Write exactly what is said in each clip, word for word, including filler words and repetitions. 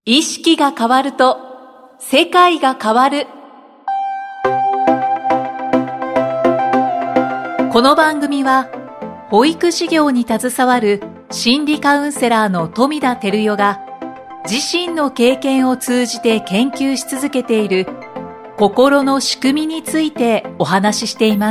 意識が変わると世界が変わる。この番組は保育事業に携わる心理カウンセラーの富田照代が自身の経験を通じて研究し続けている心の仕組みについてお話ししています。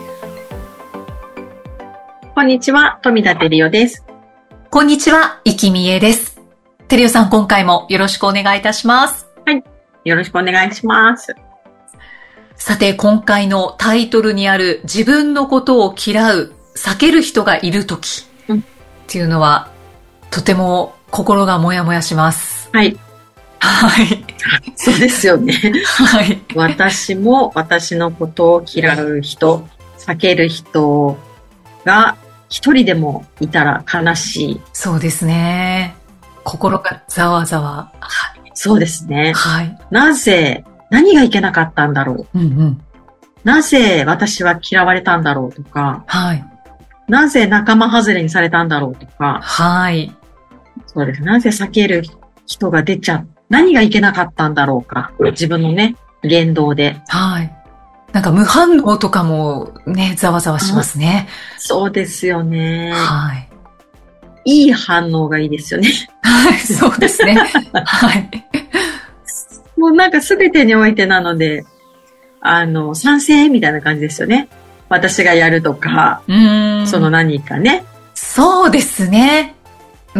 こんにちは、富田照代です。 こんにちは、生きみえです。照代さん、今回もよろしくお願いいたします。 はい、よろしくお願いします。 さて、今回のタイトルにある自分のことを嫌う、避ける人がいるときっていうのは、うん、とても心がもやもやします。 はい。 はい。 そうですよね。 はい。 私も私のことを嫌う人、避ける人が一人でもいたら悲しい。 そうですね。心がざわざわ。 はい。そうですね。 はい。 なぜ、何がいけなかったんだろう。うんうん。 なぜ私は嫌われたんだろうとか。 はい。 なぜ仲間外れにされたんだろうとか。 はい。 そうです。なぜ避ける人が出ちゃう。何がいけなかったんだろうか。自分のね、言動で。 はい。なんか無反応とかもね、ざわざわしますね。 そうですよね。 はい。 いい反応がいいですよね。 はい、そうですね。はい。 もうなんか全てにおいてなので、あの、賛成みたいな感じですよね。私がやるとか、うーんその何かね。 そうですね。うん。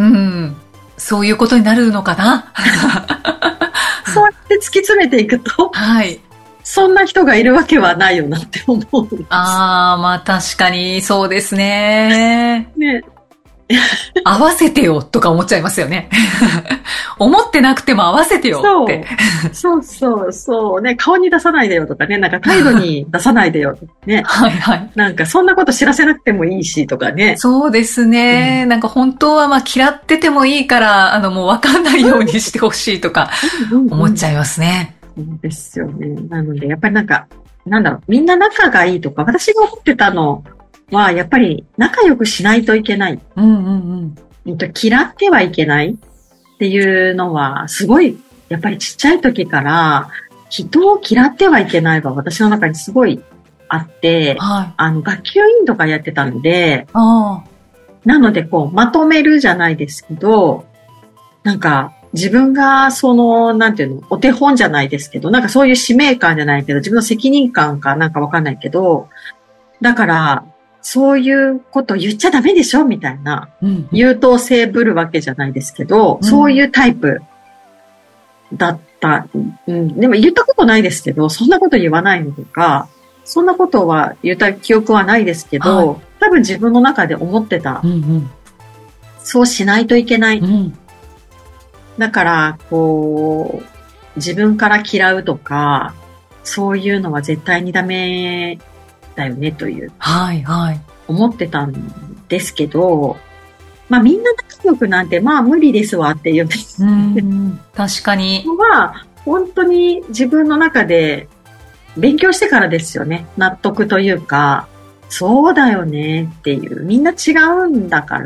そういうことになるのかな。 そうやって突き詰めていくと、 はい。 そんな人がいるわけはないよなって思うんです。 ああ、まあ確かにそうですね。 ね。 合わせてよとか思っちゃいますよね。思ってなくても合わせてよって。 そうそうそうね。顔に出さないでよとかね。なんか態度に出さないでよとかね。 はいはい。 なんかそんなこと知らせなくてもいいしとかね。 そうですね。うん、なんか本当はまあ嫌っててもいいから、あのもう分かんないようにしてほしいとか思っちゃいますね。 そうですよね。なのでやっぱりなんか、なんだろう。みんな仲がいいとか、私が思ってたのはやっぱり仲良くしないといけない。 うんうんうん。 嫌ってはいけないっていうのはすごいやっぱりちっちゃい時から人を嫌ってはいけないは私の中にすごいあって、はい、あの学級委員とかやってたので、あなのでこうまとめるじゃないですけど、なんか自分がそのなんていうのお手本じゃないですけど、なんかそういう使命感じゃないけど自分の責任感かなんかわかんないけど、だからそういうこと言っちゃダメでしょみたいな、うん、優等生ぶるわけじゃないですけど、うん、そういうタイプだった、うん。でも言ったことないですけど、そんなこと言わないのとか、そんなことは言った記憶はないですけど、はい、多分自分の中で思ってた。うんうん、そうしないといけない。うん、だから、こう、自分から嫌うとか、そういうのは絶対にダメだよねという。 はいはい。 思ってたんですけど、まあみんな仲良くなんてまあ無理ですわって言うんです。 うん確かに。 は本当に自分の中で勉強してからですよね。納得というか、そうだよねっていう。みんな違うんだから、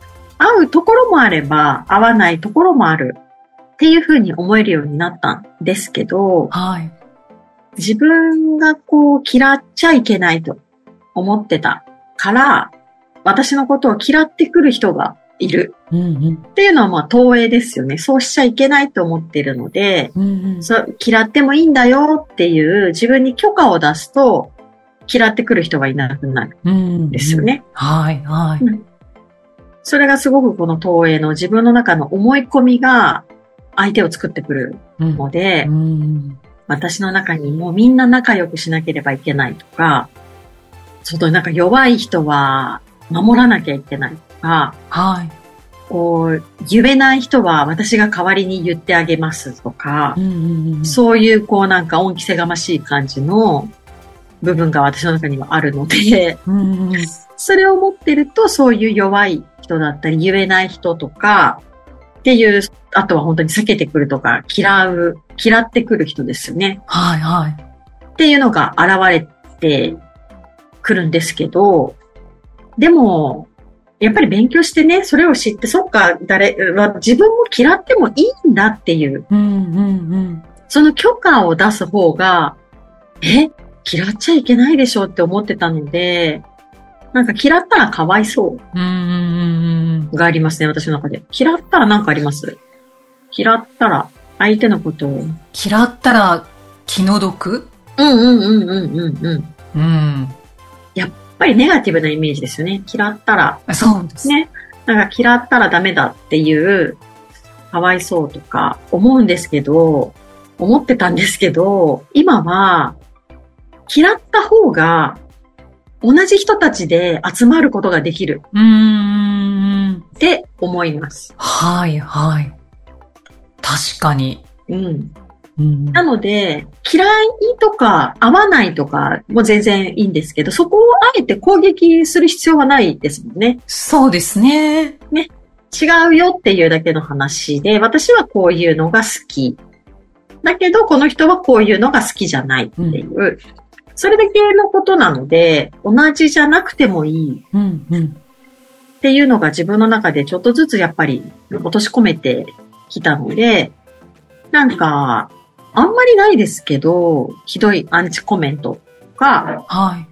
合うところもあれば合わないところもあるっていうふうに思えるようになったんですけど、 はい。 自分がこう嫌っちゃいけないと思ってたから、私のことを嫌ってくる人がいる、うんうん、っていうのはまあ投影ですよね。そうしちゃいけないと思っているので、うんうん、そう嫌ってもいいんだよっていう自分に許可を出すと嫌ってくる人がいなくなるんですよね。 うんうん、はいはい、うん。 それがすごくこの投影の自分の中の思い込みが相手を作ってくるので、うんうん、私の中にもみんな仲良くしなければいけないとか、ちょっとなんか弱い人は守らなきゃいけないとか、はい。こう、言えない人は私が代わりに言ってあげますとか、うんうんうん、そういうこうなんか恩着せがましい感じの部分が私の中にはあるので、うんうん、それを持ってるとそういう弱い人だったり言えない人とかっていう、あとは本当に避けてくるとか嫌う、嫌ってくる人ですよね。 はいはい。 っていうのが現れてくるんですけど、でも、 やっぱり勉強してね、それを知って、そっか、誰、自分も嫌ってもいいんだっていう、 うんうんうん、 その許可を出す方が、え、嫌っちゃいけないでしょって思ってたので、なんか嫌ったらかわいそうがありますね、私の中で。嫌ったらなんかあります？嫌ったら相手のことを。 嫌ったら気の毒？ うんうんうんうんうんうん。 うん。 やっぱりネガティブなイメージですよね。嫌ったら。 そうですね。なんか嫌ったらダメだっていう、かわいそうとか思うんですけど、思ってたんですけど、今は嫌った方が同じ人たちで集まることができる。 うーん。 って思います。 はいはい。確かに。 うん。うん、なので、嫌いとか合わないとかも全然いいんですけど、そこをあえて攻撃する必要はないですもんね。 そうですね。 ね。違うよっていうだけの話で、私はこういうのが好き。だけど、この人はこういうのが好きじゃないっていう。うん、それだけのことなので、同じじゃなくてもいい。 うんうん、 っていうのが自分の中でちょっとずつやっぱり落とし込めてきたので、なんか、あんまりないですけど、ひどいアンチコメントとか、 はい、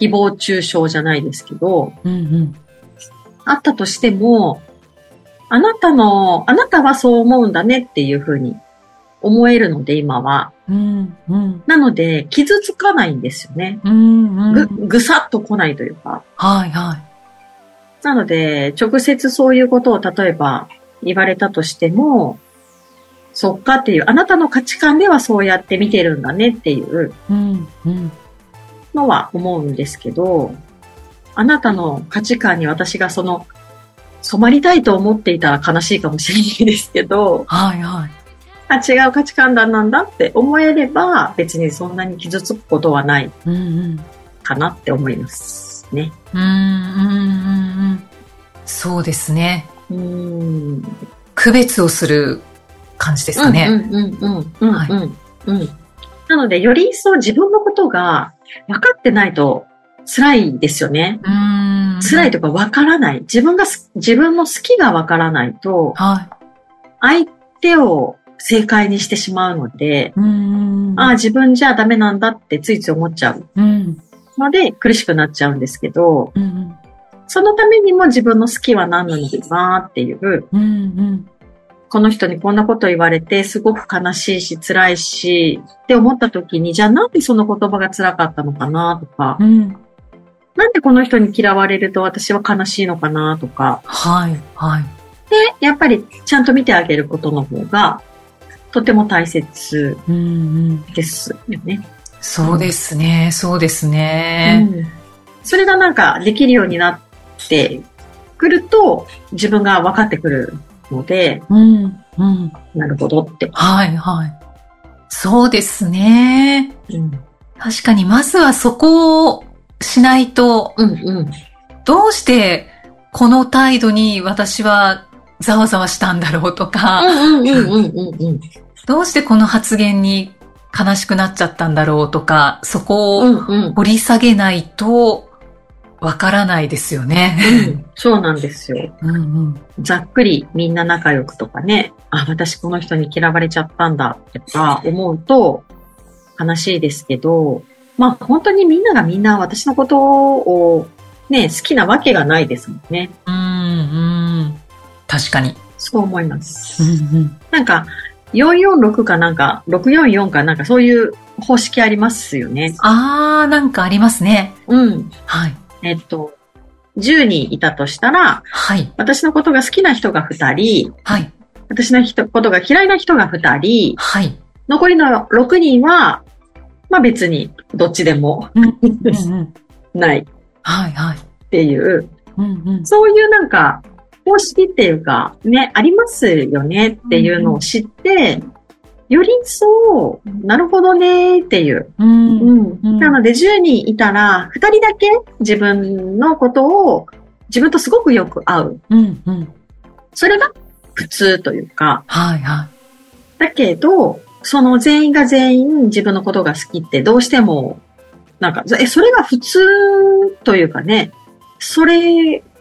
誹謗中傷じゃないですけど、 うんうん、 あったとしても、あなたの、あなたはそう思うんだねっていうふうに思えるので、今は。 うんうん、 なので、傷つかないんですよね。 うんうん、 ぐ、ぐさっと来ないというか。 はいはい。 なので、直接そういうことを例えば言われたとしても、そっかっていう、あなたの価値観ではそうやって見てるんだねっていうのは思うんですけど、あなたの価値観に私がその、染まりたいと思っていたら悲しいかもしれないですけど、 はいはい。 あ、違う価値観だなんだって思えれば、別にそんなに傷つくことはないかなって思いますね。 うんうんうんうん、そうですね。 うん、 区別をする感じですかね。 うんうんうんうん、はい、うん。なので、より一層自分のことが分かってないと辛いですよね。 うん、 辛いとか分からない。自分が、自分の好きが分からないと、 はい、 相手を正解にしてしまうので、 うんああ、自分じゃダメなんだってついつい思っちゃうので、苦しくなっちゃうんですけど、 うん、 そのためにも自分の好きは何なのかなっていう、 うんうん、 この人にこんなこと言われてすごく悲しいし辛いしって思った時に、じゃあなんでその言葉が辛かったのかなとか、 うん、 なんでこの人に嫌われると私は悲しいのかなとか、 はいはい。 で、やっぱりちゃんと見てあげることの方がとても大切ですよね。うんうん、 そうですね、そうですね、 うん。それがなんかできるようになってくると自分が分かってくるので、 うんうん、 なるほどって。 はいはい。そうですね。うん、確かにまずはそこをしないと、 うんうん、 どうしてこの態度に私はざわざわしたんだろうとか、どうしてこの発言に悲しくなっちゃったんだろうとか、そこを掘り下げないとわからないですよね、 うん。そうなんですよ、うんうん。ざっくりみんな仲良くとかね、あ、私この人に嫌われちゃったんだとか思うと悲しいですけど、まあ本当にみんながみんな私のことをね、好きなわけがないですもんね。 うんうん。確かに。 そう思います。うんうん、なんか、よんよんろくかなんか、ろくよんよんかなんかそういう方式ありますよね。 あー、なんかありますね。 うん。 はい。 えっと、じゅうにんいたとしたら、 はい。 私のことが好きな人がふたり、 はい。 私のことが嫌いな人がふたり、 はい。 残りのろくにんは、まあ別にどっちでも、うんうんうん、ない。 はいはい。 っていう、 うんうん、 そういうなんか、方式っていうか、ね、ありますよねっていうのを知って、うんうん、よりそう、なるほどねっていう、 うんうんうん。なのでじゅうにんいたら、ふたりだけ自分のことを、自分とすごくよく合う。 うんうん、 それが普通というか。 はいはい。 だけど、その全員が全員自分のことが好きってどうしても、なんか、え、それが普通というかね、それ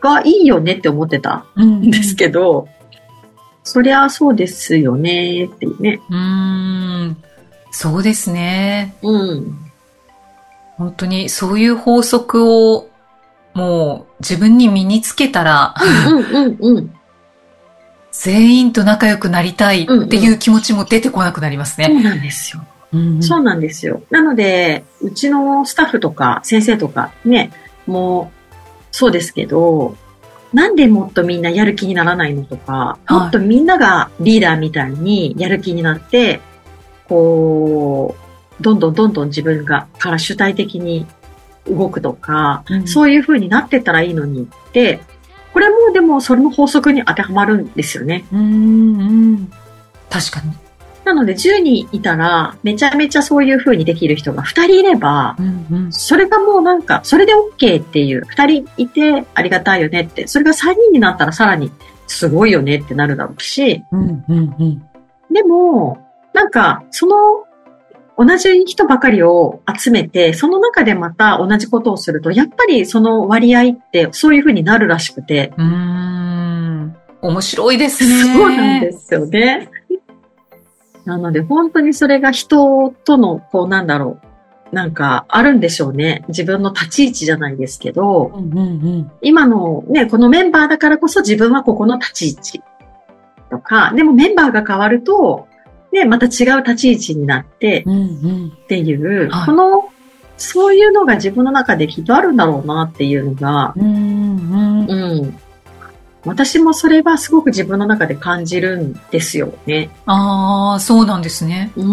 がいいよねって思ってたんですけど、うんうん、そりゃそうですよねっていうね。 うーん、そうですね。 うん。 本当にそういう法則をもう自分に身につけたら、 うんうんうん、 全員と仲良くなりたいっていう気持ちも出てこなくなりますね。 うんうん、そうなんですよ。うんうん、そうなんですよ。なので、うちのスタッフとか先生とかね、もうそうですけど、なんでもっとみんなやる気にならないのとか、もっとみんながリーダーみたいにやる気になって、こう、どんどんどんどん自分がから主体的に動くとか、うん、そういう風になってったらいいのにって、これもでもそれの法則に当てはまるんですよね。 うんうん、確かに。 なのでじゅうにんいたらめちゃめちゃそういう風にできる人がふたりいれば、うんうん、それがもうなんかそれで OK っていう、ふたりいてありがたいよねって、それがさんにんになったらさらにすごいよねってなるだろうし、うんうんうん、でもなんかその同じ人ばかりを集めて、その中でまた同じことをすると、やっぱりその割合ってそういう風になるらしくて。 うーん、面白いですね。 そうなんですよね。なので本当にそれが人との、こうなんだろう、なんかあるんでしょうね。自分の立ち位置じゃないですけど、うんうんうん、今のね、このメンバーだからこそ自分はここの立ち位置とか、でもメンバーが変わると、で、また違う立ち位置になって、っていう、うんうん、この、そういうのが自分の中できっとあるんだろうなっていうのが、うんうんうん、私もそれはすごく自分の中で感じるんですよね。 ああ、そうなんですね。 うん、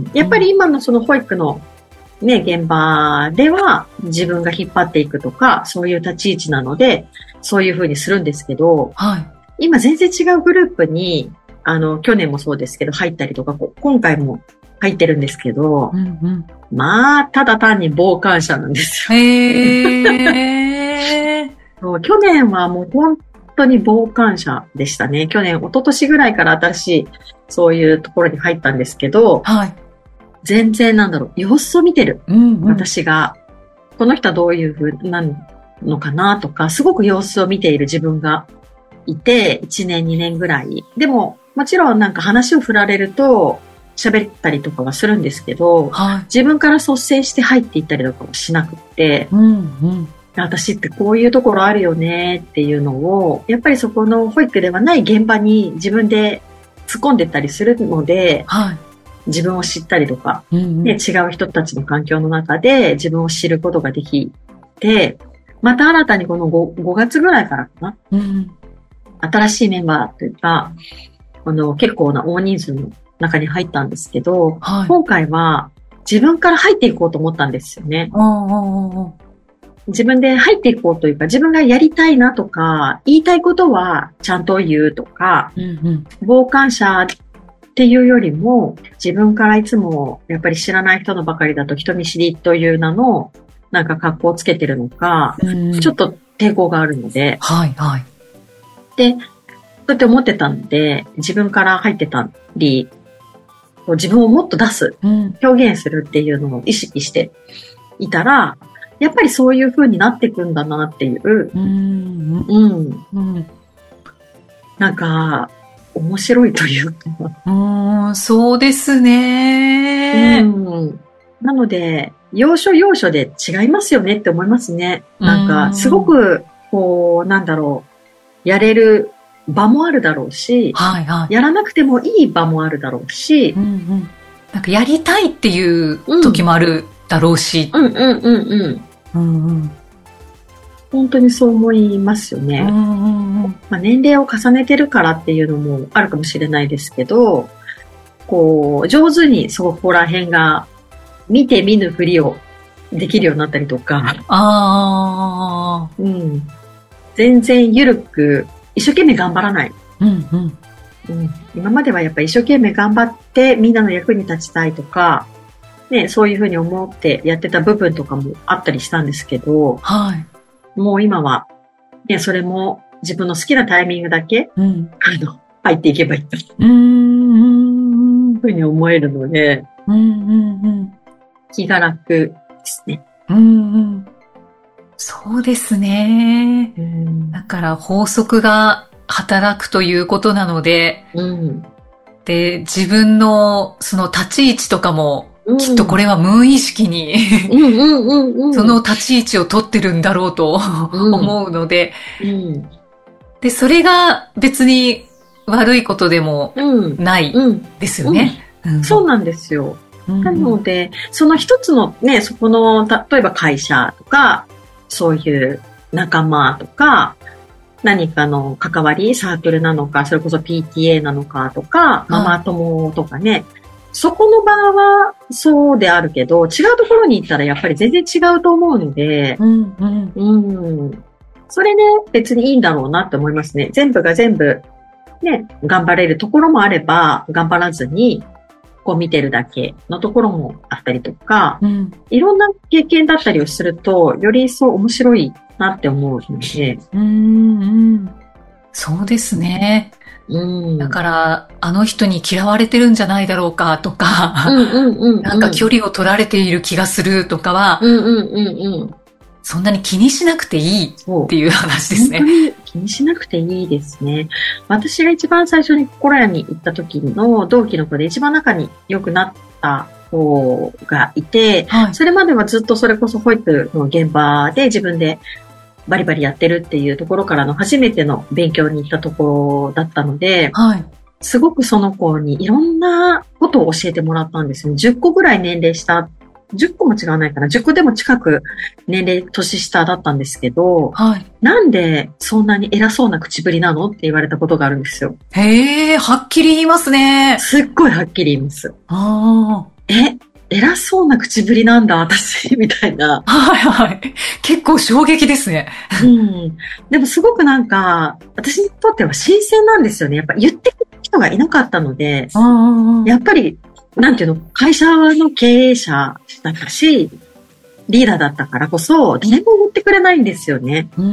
やっぱり今のその保育のね、現場では自分が引っ張っていくとか、そういう立ち位置なので、そういうふうにするんですけど、はい、今全然違うグループに、あの、去年もそうですけど、入ったりとか、今回も入ってるんですけど、うんうん、まあ、ただ単に傍観者なんですよ。へー。そう、去年はもう本当に傍観者でしたね。去年、一昨年ぐらいから新しい、そういうところに入ったんですけど、はい、全然なんだろう、様子を見てる。うんうん、私が、この人はどういう風なのかなとか、すごく様子を見ている自分がいて、いちねん、にねんぐらい。でも、もちろんなんか話を振られると喋ったりとかはするんですけど、はい、自分から率先して入っていったりとかはしなくって、うんうん、私ってこういうところあるよねっていうのを、やっぱりそこの保育ではない現場に自分で突っ込んでったりするので、はい、自分を知ったりとか、うんうん、で違う人たちの環境の中で自分を知ることができて、また新たにこの 5, ごがつぐらいからかな、うん、新しいメンバーというか、あの、結構な大人数の中に入ったんですけど、はい、今回は自分から入っていこうと思ったんですよね。自分で入っていこうというか、自分がやりたいなとか、言いたいことはちゃんと言うとか、うんうん、傍観者っていうよりも、自分からいつもやっぱり知らない人のばかりだと人見知りという名のなんか格好をつけてるのか、うん、ちょっと抵抗があるので、はいはい、で、そうやって思ってたんで、自分から入ってたり、自分をもっと出す、うん、表現するっていうのを意識していたら、やっぱりそういう風になっていくんだなっていう、うん、うんうん、なんか面白いというか、 うん、そうですね、 うん、なので要所要所で違いますよねって思いますね。なんかすごくこうなんだろう、やれる場もあるだろうし、はいはい、やらなくてもいい場もあるだろうし、うんうん、 なんかやりたいっていう時もあるだろうし、 うん、うんうんうんうんうんうん、本当にそう思いますよね。うんうんうん、まあ、年齢を重ねてるからっていうのもあるかもしれないですけど、こう上手にそこら辺が見て見ぬふりをできるようになったりとか、あ、うん、全然ゆるく一生懸命頑張らない、うんうんうん、今まではやっぱり一生懸命頑張ってみんなの役に立ちたいとか、ね、そういうふうに思ってやってた部分とかもあったりしたんですけど、はい、もう今は、ね、それも自分の好きなタイミングだけ、うん、あの入っていけばいいと、うんうんうん、ふうに思えるので、うんうんうん、気が楽ですね。うんうん、 そうですね。うん、だから法則が働くということなので、うん、で、自分のその立ち位置とかも、きっとこれは無意識にその立ち位置を取ってるんだろうと思うので、うんうん、で、それが別に悪いことでもないですよね。 うんうんうん、そうなんですよ。なので、その一つのね、そこの、例えば会社とか、そういう仲間とか、何かの関わり、サークルなのか、それこそ ピーティーエー なのかとか、ママ友とかね、はい、そこの場はそうであるけど、違うところに行ったらやっぱり全然違うと思うので、うんうんうん、それね、別にいいんだろうなって思いますね。全部が全部、ね、頑張れるところもあれば、頑張らずに、こう見てるだけのところもあったりとか、うん、いろんな経験だったりをすると、より一層面白いなって思うので。うんうん、そうですね。うん、だから、あの人に嫌われてるんじゃないだろうかとか、うんうんうんうん、なんか距離を取られている気がするとかは、うんうんうんうん、そんなに気にしなくていいっていう話ですね。 本当に気にしなくていいですね。私が一番最初に心屋に行った時の同期の子で一番仲に良くなった子がいて、はい、それまではずっとそれこそ保育の現場で自分でバリバリやってるっていうところからの初めての勉強に行ったところだったので、はい、すごくその子にいろんなことを教えてもらったんですよ。じゅっこぐらい年齢下、じゅっこも違わないかな。じゅっこでも近く年齢年下だったんですけど、はい、なんでそんなに偉そうな口ぶりなのって言われたことがあるんですよ。 へー、はっきり言いますね。 すっごいはっきり言います。あえ偉そうな口ぶりなんだ、私、みたいな。 はいはい。結構衝撃ですね。 うん。でもすごくなんか、私にとっては新鮮なんですよね。やっぱ言ってくる人がいなかったので、やっぱり、なんていうの、会社の経営者だったし、リーダーだったからこそ、誰も言ってくれないんですよね。うんうんうん、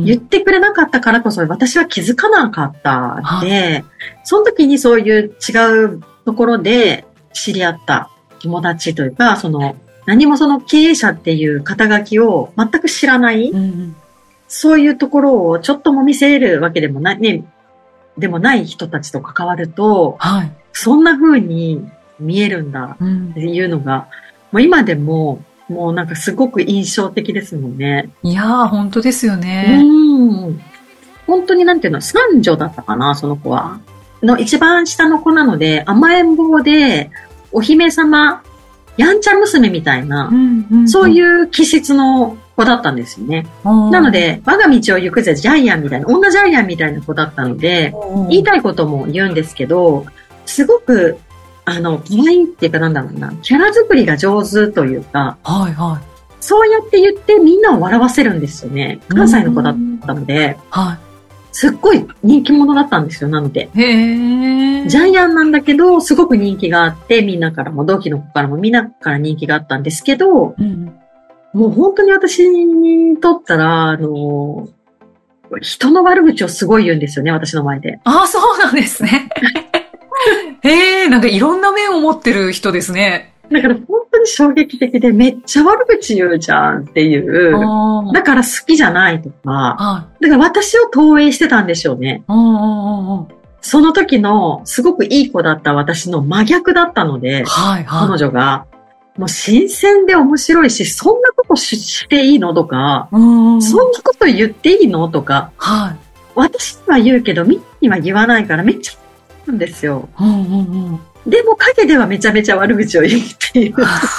言ってくれなかったからこそ、私は気づかなかったんで、その時にそういう違うところで知り合った友達というか、その、何もその経営者っていう肩書きを全く知らない、うんうん、そういうところをちょっとも見せるわけでもない、ね、でもない人たちと関わると、はい、そんな風に見えるんだっていうのが、うん、もう今でも、もうなんかすごく印象的ですもんね。 いやー、本当ですよね。 うん。本当になんていうの、三女だったかな、その子は。の一番下の子なので、甘えん坊で、お姫様、やんちゃ娘みたいな、うんうんうん、そういう気質の子だったんですよね。なので、我が道を行くぜ、ジャイアンみたいな、女ジャイアンみたいな子だったので、言いたいことも言うんですけど、すごく、あの、可愛いっていうかなんだろうな、キャラ作りが上手というか、はいはい、そうやって言ってみんなを笑わせるんですよね。関西の子だったので、はい、すっごい人気者だったんですよ、なので。へー。ジャイアンなんだけど、すごく人気があって、みんなからも、同期の子からもみんなから人気があったんですけど、うん、もう本当に私にとったら、あの、人の悪口をすごい言うんですよね、私の前で。 ああ、そうなんですね。へえ、なんかいろんな面を持ってる人ですね。 だから本当に衝撃的でめっちゃ悪口言うじゃんっていう。だから好きじゃないとか。だから私を投影してたんでしょうね。その時のすごくいい子だった私の真逆だったので、はいはい、彼女が。もう新鮮で面白いし、そんなことしていいのとか、そんなこと言っていいのとか、はい、私には言うけどみんなには言わないからめっちゃなんですよ。うんうんうん、でも陰ではめちゃめちゃ悪口を言うっていう。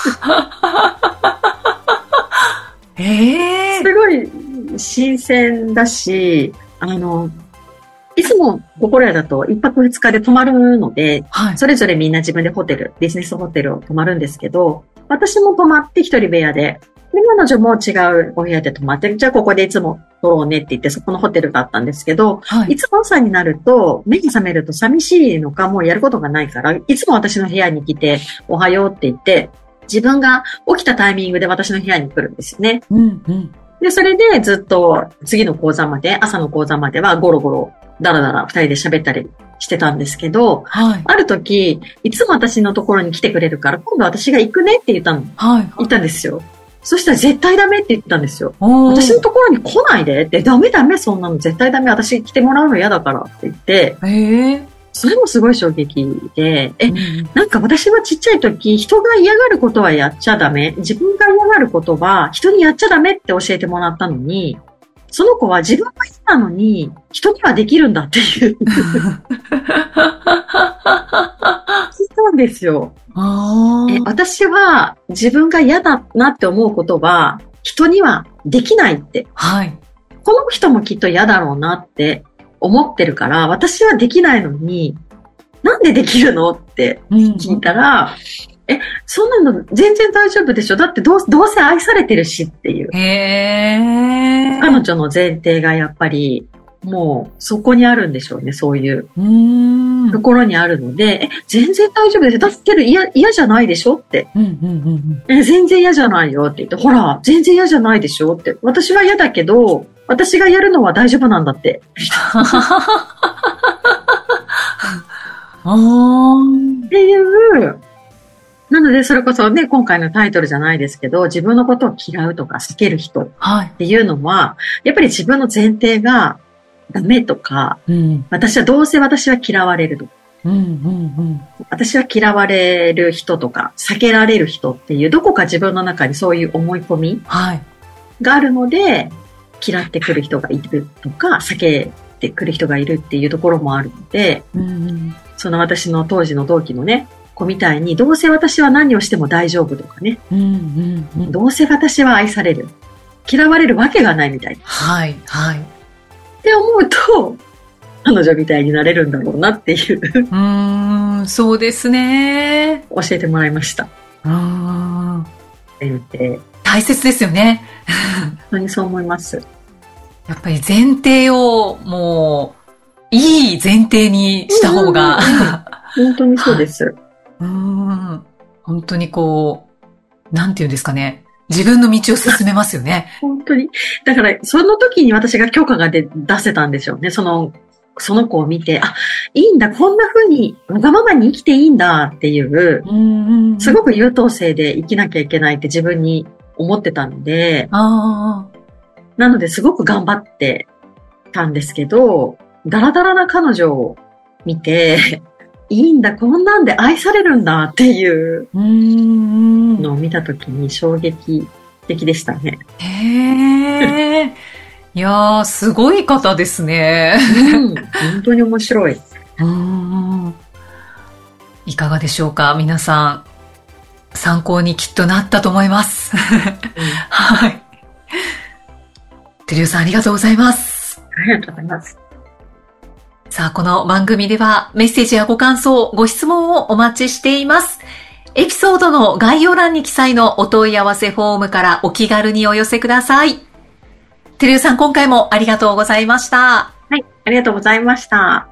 えー、すごい新鮮だし、あの、いつも心屋だと一泊二日で泊まるので、はい、それぞれみんな自分でホテル、ビジネスホテルを泊まるんですけど、私も泊まって一人部屋で、で、彼女も違うお部屋で泊まって、じゃあここでいつも撮ろうねって言って、そこのホテルがあったんですけど、はい、いつも朝になると、目が覚めると寂しいのか、もうやることがないから、いつも私の部屋に来て、おはようって言って、自分が起きたタイミングで私の部屋に来るんですよね。うんうん、で、それでずっと次の講座まで、朝の講座まではゴロゴロ、だらだら二人で喋ったりしてたんですけど、はい、ある時、いつも私のところに来てくれるから、今度私が行くねって言ったの。はい、言ったんですよ。 そしたら絶対ダメって言ったんですよ。私のところに来ないでって、ダメダメ、そんなの絶対ダメ、私来てもらうの嫌だからって言って、 えー、 それもすごい衝撃で、え、うん、なんか私はちっちゃい時、人が嫌がることはやっちゃダメ、自分が嫌がることは人にやっちゃダメって教えてもらったのに、その子は自分が嫌なのに人にはできるんだっていう聞いたんですよ。 あえ私は自分が嫌だなって思うことは人にはできないって、 はい、 この人もきっと嫌だろうなって思ってるから、私はできないのになんでできるのって聞いたら、うん、え、そんなの全然大丈夫でしょ、だってどう、どうせ愛されてるしっていう。 へー。 彼女の前提がやっぱりもうそこにあるんでしょうね、そういうところにあるので、え、全然大丈夫ですよ、だって嫌、嫌じゃないでしょって、 うんうんうんうん、え、全然嫌じゃないよって言って、ほら全然嫌じゃないでしょって、私は嫌だけど私がやるのは大丈夫なんだってっていう、なのでそれこそね、今回のタイトルじゃないですけど、自分のことを嫌うとか避ける人っていうのは、はい、やっぱり自分の前提がダメとか、うん、私はどうせ私は嫌われるとか、 うんうんうん、 私は嫌われる人とか避けられる人っていう、どこか自分の中にそういう思い込みがあるので、はい、嫌ってくる人がいるとか避けてくる人がいるっていうところもあるので、 うんうん、 その私の当時の同期のね子みたいに、どうせ私は何をしても大丈夫とかね、 うんうんうん、 どうせ私は愛される、嫌われるわけがないみたいな、 はいはい、 って思うと彼女みたいになれるんだろうなっていううーん、そうですね、 教えてもらいました。 あ前提大切ですよね本当にそう思います。 やっぱり前提をもういい前提にした方が、 うんうんうん、本当にそうです、はい、 うーん、本当にこう、なんていうんですかね、自分の道を進めますよね。 本当に。だから、その時に私が許可が出、出せたんでしょうね。その、その子を見て、あ、いいんだ、こんな風に、わがままに生きていいんだっていう、 うんうんうん、 すごく優等生で生きなきゃいけないって自分に思ってたので、 あなのですごく頑張ってたんですけど、ダラダラな彼女を見て、いいんだ、こんなんで愛されるんだっていうのを見たときに衝撃的でしたね。 へー。いやー、すごい方ですね。 うん、本当に面白い。 うん、いかがでしょうか、皆さん。参考にきっとなったと思います。うん、はい。てるよさん、ありがとうございます。 ありがとうございます。 さあ、この番組ではメッセージやご感想、ご質問をお待ちしています。エピソードの概要欄に記載のお問い合わせフォームからお気軽にお寄せください。てるよさん、今回もありがとうございました。 はい、ありがとうございました。